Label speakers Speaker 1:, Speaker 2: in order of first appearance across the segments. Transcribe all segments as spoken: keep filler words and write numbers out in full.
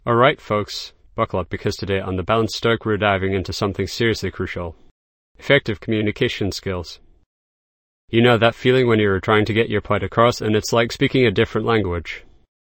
Speaker 1: Alright folks, buckle up because today on The Balanced Stoic we're diving into something seriously crucial. Effective communication skills. You know that feeling when you're trying to get your point across and it's like speaking a different language?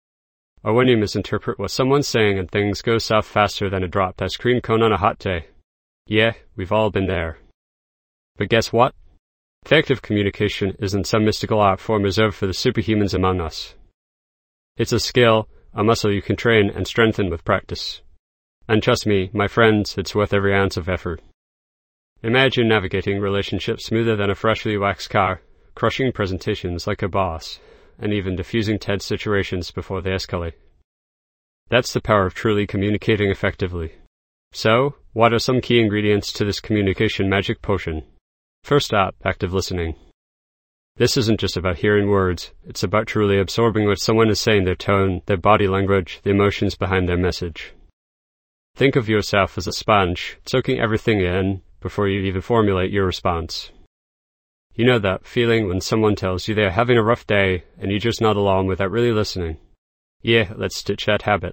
Speaker 1: Or when you misinterpret what someone's saying and things go south faster than a dropped ice cream cone on a hot day? Yeah, we've all been there. But guess what? Effective communication isn't some mystical art form reserved for the superhumans among us. It's a skill, a muscle you can train and strengthen with practice. And trust me, my friends, it's worth every ounce of effort. Imagine navigating relationships smoother than a freshly waxed car, crushing presentations like a boss, and even diffusing tense situations before they escalate. That's the power of truly communicating effectively. So, what are some key ingredients to this communication magic potion? First up, active listening. This isn't just about hearing words, it's about truly absorbing what someone is saying, their tone, their body language, the emotions behind their message. Think of yourself as a sponge, soaking everything in before you even formulate your response. You know that feeling when someone tells you they're having a rough day and you just nod along without really listening? Yeah, let's ditch that habit.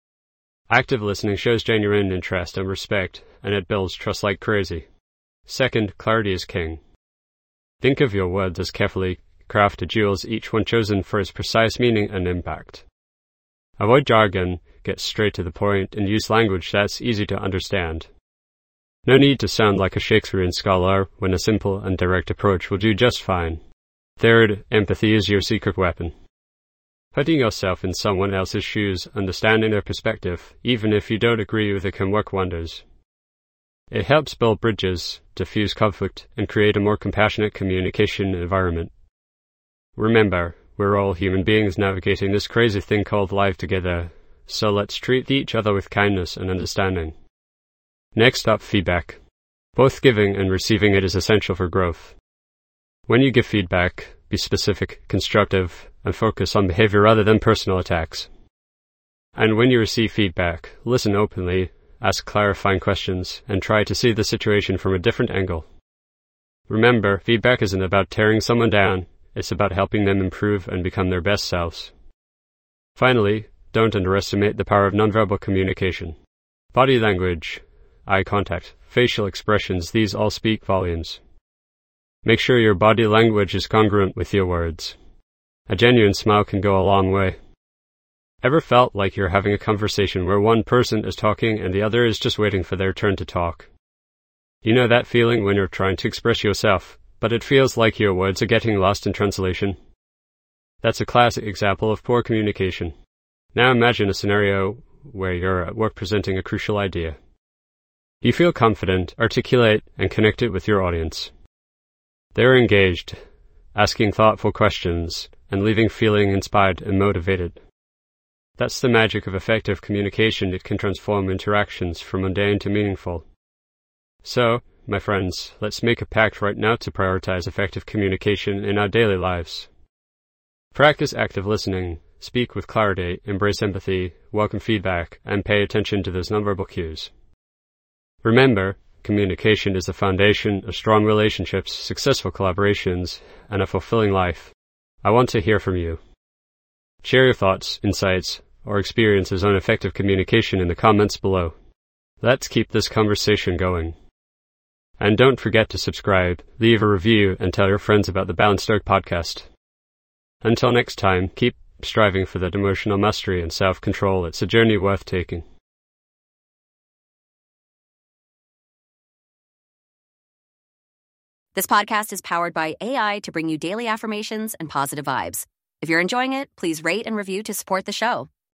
Speaker 1: Active listening shows genuine interest and respect, and it builds trust like crazy. Second, clarity is king. Think of your words as carefully crafted jewels, each one chosen for its precise meaning and impact. Avoid jargon, get straight to the point, and use language that's easy to understand. No need to sound like a Shakespearean scholar when a simple and direct approach will do just fine. Third, empathy is your secret weapon. Putting yourself in someone else's shoes, understanding their perspective, even if you don't agree with it, can work wonders. It helps build bridges, diffuse conflict, and create a more compassionate communication environment. Remember, we're all human beings navigating this crazy thing called life together, so let's treat each other with kindness and understanding. Next up, feedback. Both giving and receiving it is essential for growth. When you give feedback, be specific, constructive, and focus on behavior rather than personal attacks. And when you receive feedback, listen openly, ask clarifying questions, and try to see the situation from a different angle. Remember, feedback isn't about tearing someone down, it's about helping them improve and become their best selves. Finally, don't underestimate the power of nonverbal communication. Body language, eye contact, facial expressions, these all speak volumes. Make sure your body language is congruent with your words. A genuine smile can go a long way. Ever felt like you're having a conversation where one person is talking and the other is just waiting for their turn to talk? You know that feeling when you're trying to express yourself, but it feels like your words are getting lost in translation? That's a classic example of poor communication. Now imagine a scenario where you're at work presenting a crucial idea. You feel confident, articulate, and connected with your audience. They're engaged, asking thoughtful questions, and leaving feeling inspired and motivated. That's the magic of effective communication. It can transform interactions from mundane to meaningful. So, my friends, let's make a pact right now to prioritize effective communication in our daily lives. Practice active listening, speak with clarity, embrace empathy, welcome feedback, and pay attention to those nonverbal cues. Remember, communication is the foundation of strong relationships, successful collaborations, and a fulfilling life. I want to hear from you. Share your thoughts, insights, or experiences on effective communication in the comments below. Let's keep this conversation going. And don't forget to subscribe, leave a review, and tell your friends about the Balanced Stoic podcast. Until next time, keep striving for that emotional mastery and self-control. It's a journey worth taking.
Speaker 2: This podcast is powered by A I to bring you daily affirmations and positive vibes. If you're enjoying it, please rate and review to support the show.